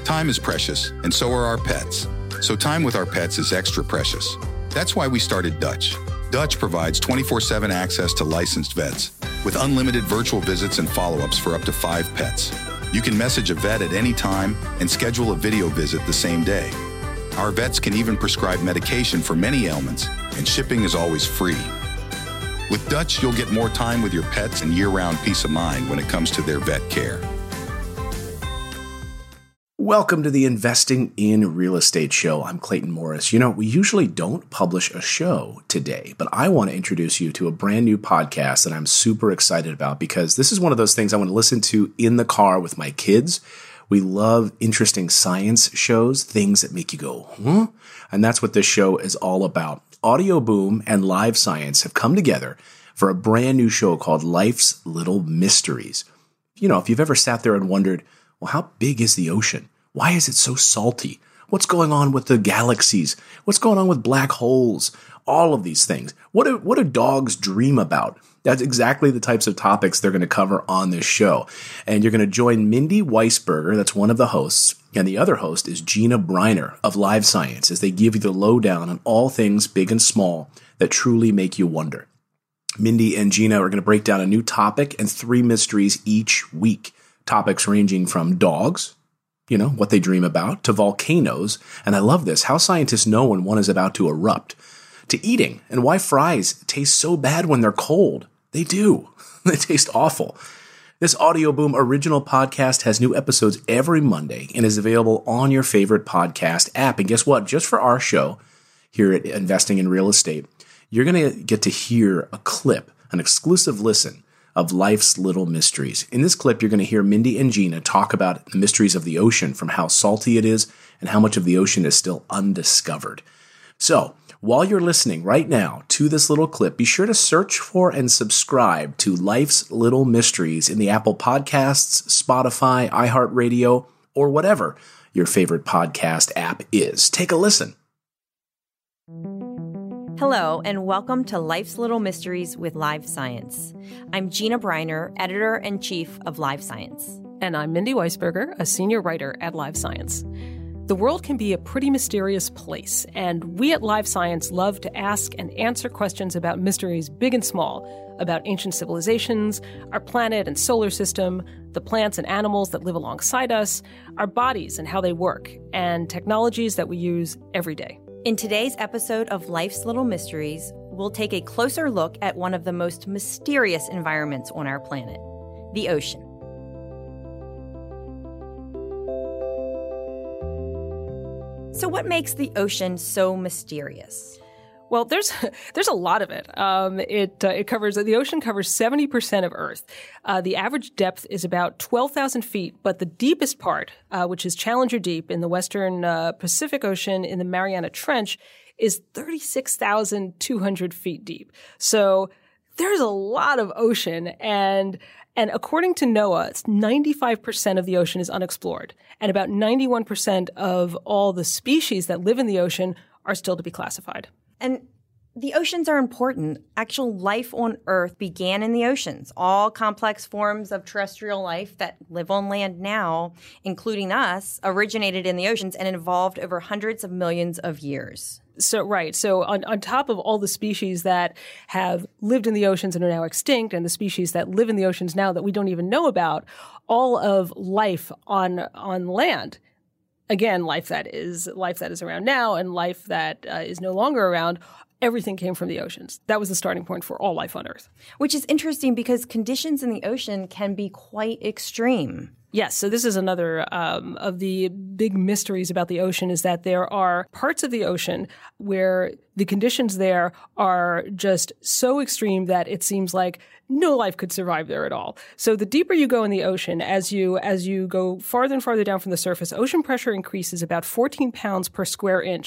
Time is precious, and so are our pets. So time with our pets is extra precious. That's why we started Dutch. Dutch provides 24/7 access to licensed vets with unlimited virtual visits and follow-ups for up to 5 pets. You can message a vet at any time and schedule a video visit the same day. Our vets can even prescribe medication for many ailments, and shipping is always free. With Dutch, you'll get more time with your pets and year-round peace of mind when it comes to their vet care. Welcome to the Investing in Real Estate show. I'm Clayton Morris. You know, we usually don't publish a show today, but I want to introduce you to a brand new podcast that I'm super excited about because this is one of those things I want to listen to in the car with my kids. We love interesting science shows, things that make you go, huh? And that's what this show is all about. Audio Boom and Live Science have come together for a brand new show called Life's Little Mysteries. You know, if you've ever sat there and wondered, well, how big is the ocean? Why is it so salty? What's going on with the galaxies? What's going on with black holes? All of these things. What do dogs dream about? That's exactly the types of topics they're going to cover on this show. And you're going to join Mindy Weisberger, that's one of the hosts, and the other host is Gina Briner of Live Science, as they give you the lowdown on all things big and small that truly make you wonder. Mindy and Gina are going to break down a new topic and 3 mysteries each week. Topics ranging from dogs, you know, what they dream about, to volcanoes, and I love this, how scientists know when one is about to erupt, to eating, and why fries taste so bad when they're cold. They do. They taste awful. This Audio Boom original podcast has new episodes every Monday and is available on your favorite podcast app. And guess what? Just for our show here at Investing in Real Estate, you're going to get to hear a clip, an exclusive listen of Life's Little Mysteries. In this clip, you're going to hear Mindy and Gina talk about the mysteries of the ocean, from how salty it is and how much of the ocean is still undiscovered. So, while you're listening right now to this little clip, be sure to search for and subscribe to Life's Little Mysteries in the Apple Podcasts, Spotify, iHeartRadio, or whatever your favorite podcast app is. Take a listen. Hello, and welcome to Life's Little Mysteries with Live Science. I'm Gina Briner, Editor-in-Chief of Live Science. And I'm Mindy Weisberger, a senior writer at Live Science. The world can be a pretty mysterious place, and we at Live Science love to ask and answer questions about mysteries big and small, about ancient civilizations, our planet and solar system, the plants and animals that live alongside us, our bodies and how they work, and technologies that we use every day. In today's episode of Life's Little Mysteries, we'll take a closer look at one of the most mysterious environments on our planet, the ocean. So what makes the ocean so mysterious? Well, there's a lot of it. The ocean covers 70% of Earth. The average depth is about 12,000 feet, but the deepest part, which is Challenger Deep in the western Pacific Ocean in the Mariana Trench, is 36,200 feet deep. So there's a lot of ocean, and according to NOAA, 95% of the ocean is unexplored, and about 91% of all the species that live in the ocean are still to be classified. And the oceans are important. Actual life on Earth began in the oceans. All complex forms of terrestrial life that live on land now, including us, originated in the oceans and evolved over hundreds of millions of years. So, right. So on top of all the species that have lived in the oceans and are now extinct, and the species that live in the oceans now that we don't even know about, all of life on land, again, life that is around now and life that is no longer around, everything came from the oceans. That was the starting point for all life on Earth. Which is interesting because conditions in the ocean can be quite extreme. Yes, so this is another of the big mysteries about the ocean, is that there are parts of the ocean where the conditions there are just so extreme that it seems like no life could survive there at all. So the deeper you go in the ocean, as you go farther and farther down from the surface, ocean pressure increases about 14 pounds per square inch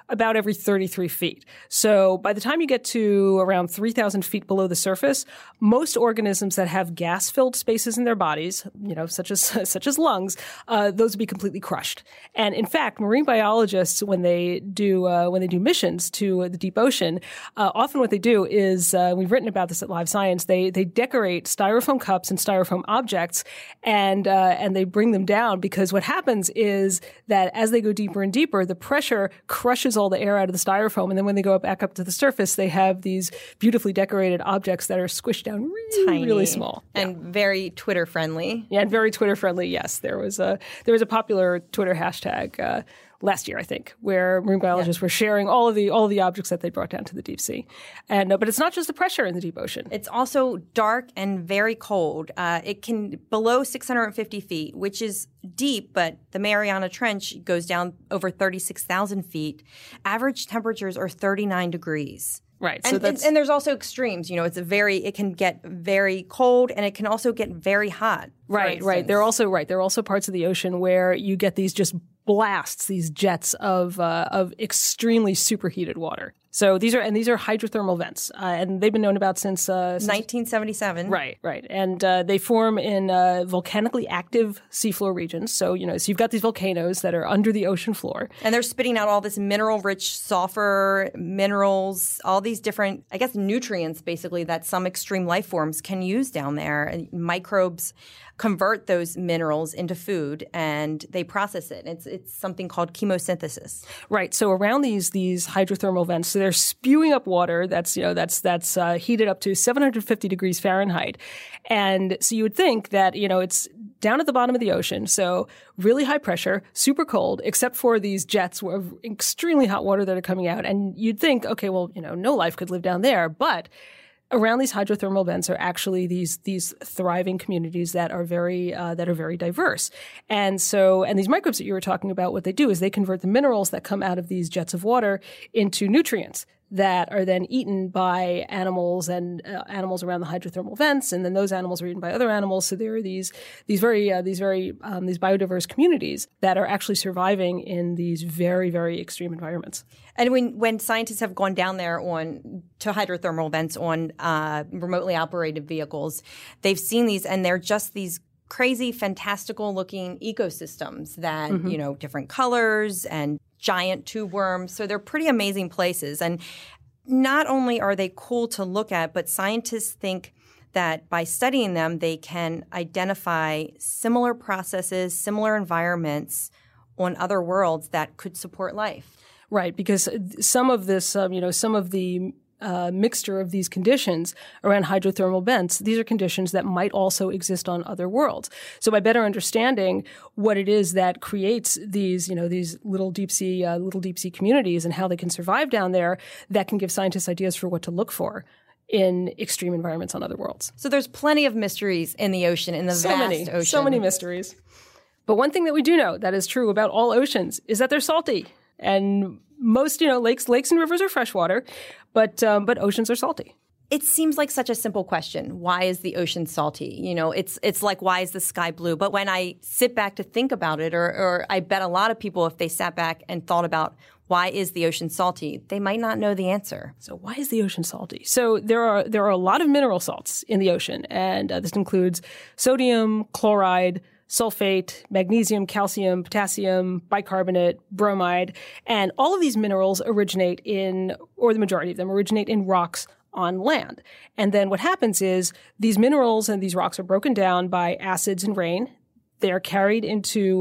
about every 33 feet. So by the time you get to around 3,000 feet below the surface, most organisms that have gas-filled spaces in their bodies, such as lungs, those would be completely crushed. And in fact, marine biologists, when they do missions to the deep ocean, often what they do is, we've written about this at Live Science, they decorate styrofoam cups and styrofoam objects, and they bring them down, because what happens is that as they go deeper and deeper, the pressure crushes all the air out of the styrofoam, and then when they go back up to the surface, they have these beautifully decorated objects that are squished down really small and very Twitter friendly. Yeah, and very Twitter friendly. Yes, there was a popular Twitter hashtag last year, I think, where marine biologists were sharing all of the objects that they brought down to the deep sea. And but it's not just the pressure in the deep ocean. It's also dark and very cold. It can below 650 feet, which is deep, but the Mariana Trench goes down over 36,000 feet. Average temperatures are 39 degrees. Right. And there's also extremes. It can get very cold, and it can also get very hot. Right. There are also parts of the ocean where you get these just blasts, these jets of extremely superheated water. So these are hydrothermal vents, and they've been known about since 1977. Right. And they form in volcanically active seafloor regions. So so you've got these volcanoes that are under the ocean floor, and they're spitting out all this mineral-rich sulfur, minerals, all these different, I guess, nutrients, basically, that some extreme life forms can use down there. And microbes convert those minerals into food, and they process it. It's something called chemosynthesis. Right. So around these hydrothermal vents, so they're spewing up water that's heated up to 750 degrees Fahrenheit, and so you would think that it's down at the bottom of the ocean, so really high pressure, super cold, except for these jets of extremely hot water that are coming out, and you'd think, okay, well, no life could live down there, but around these hydrothermal vents are actually these thriving communities that are very diverse. And these microbes that you were talking about, what they do is they convert the minerals that come out of these jets of water into nutrients that are then eaten by animals and animals around the hydrothermal vents, and then those animals are eaten by other animals. So there are these biodiverse communities that are actually surviving in these very, very extreme environments. And when scientists have gone down there to hydrothermal vents on remotely operated vehicles, they've seen these, and they're just these crazy, fantastical looking ecosystems that, different colors and giant tube worms. So they're pretty amazing places. And not only are they cool to look at, but scientists think that by studying them, they can identify similar processes, similar environments on other worlds that could support life. Right, because some of this, some of the mixture of these conditions around hydrothermal vents, these are conditions that might also exist on other worlds. So by better understanding what it is that creates these little deep sea communities and how they can survive down there, that can give scientists ideas for what to look for in extreme environments on other worlds. So there's plenty of mysteries in the ocean, in the vast ocean. So many mysteries. But one thing that we do know that is true about all oceans is that they're salty. And most, lakes and rivers are freshwater, but oceans are salty. It seems like such a simple question. Why is the ocean salty? It's like, why is the sky blue? But when I sit back to think about it, or I bet a lot of people, if they sat back and thought about why is the ocean salty, they might not know the answer. So why is the ocean salty? So there are a lot of mineral salts in the ocean, and this includes sodium, chloride, sulfate, magnesium, calcium, potassium, bicarbonate, bromide, and all of these minerals originate the majority of them originate in rocks on land. And then what happens is these minerals and these rocks are broken down by acids and rain. They are carried into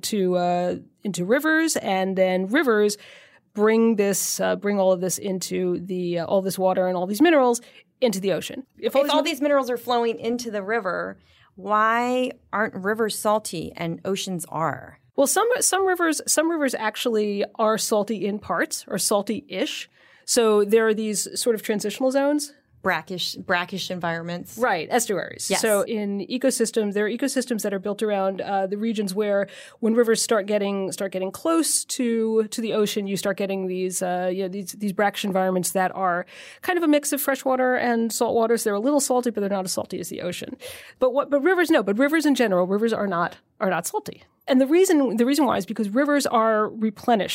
rivers, and then rivers bring all of this into all this water and all these minerals into the ocean. If all these minerals are flowing into the river, why aren't rivers salty and oceans are? Well, some rivers actually are salty in parts, or salty-ish. So there are these sort of transitional zones. Brackish environments. Right, estuaries. Yes. So in ecosystems, there are ecosystems that are built around the regions where when rivers start getting close to the ocean, you start getting these brackish environments that are kind of a mix of freshwater and saltwater. So they're a little salty, but they're not as salty as the ocean. But rivers in general, rivers are not salty. And the reason why is because rivers are replenished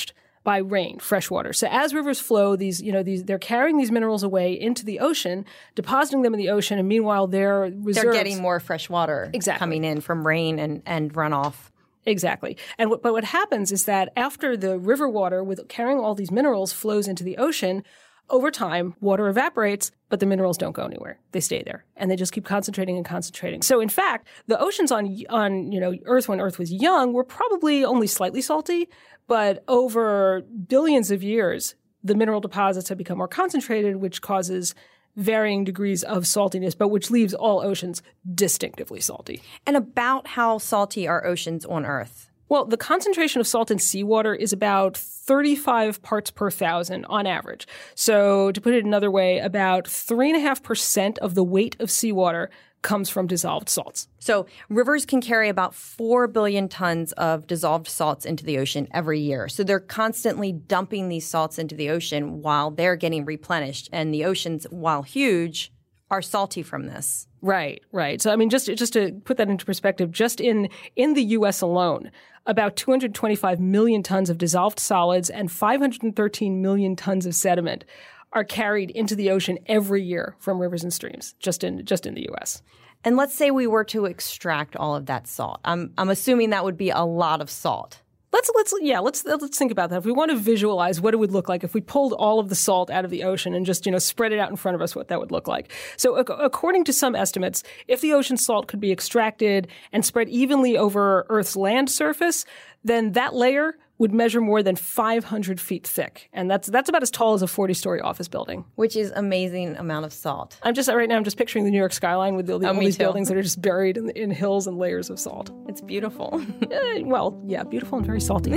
by rain, fresh water. So as rivers flow, they're carrying these minerals away into the ocean, depositing them in the ocean, and meanwhile they're getting more fresh water coming in from rain and runoff. Exactly. But what happens is that after the river water with carrying all these minerals flows into the ocean, over time, water evaporates, but the minerals don't go anywhere. They stay there, and they just keep concentrating and concentrating. So, in fact, the oceans on Earth when Earth was young were probably only slightly salty, but over billions of years, the mineral deposits have become more concentrated, which causes varying degrees of saltiness, but which leaves all oceans distinctively salty. And about how salty are oceans on Earth? Well, the concentration of salt in seawater is about 35 parts per thousand on average. So to put it another way, about 3.5% of the weight of seawater comes from dissolved salts. So rivers can carry about 4 billion tons of dissolved salts into the ocean every year. So they're constantly dumping these salts into the ocean while they're getting replenished. And the oceans, while huge, are salty from this. Right. So, I mean, just to put that into perspective, just in the U.S. alone, about 225 million tons of dissolved solids and 513 million tons of sediment are carried into the ocean every year from rivers and streams, just in the U.S. And let's say we were to extract all of that salt. I'm assuming that would be a lot of salt. Let's think about that. If we want to visualize what it would look like if we pulled all of the salt out of the ocean and just, spread it out in front of us, what that would look like. So according to some estimates, if the ocean salt could be extracted and spread evenly over Earth's land surface, then that layer would measure more than 500 feet thick. And that's about as tall as a 40-story office building. Which is amazing amount of salt. I'm just picturing the New York skyline with all these buildings that are just buried in hills and layers of salt. It's beautiful. Beautiful and very salty.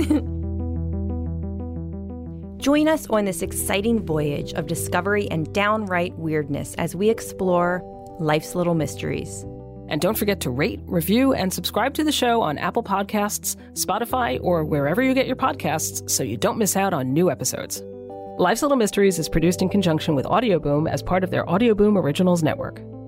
Join us on this exciting voyage of discovery and downright weirdness as we explore life's little mysteries. And don't forget to rate, review, and subscribe to the show on Apple Podcasts, Spotify, or wherever you get your podcasts so you don't miss out on new episodes. Life's Little Mysteries is produced in conjunction with Audio Boom as part of their Audio Boom Originals network.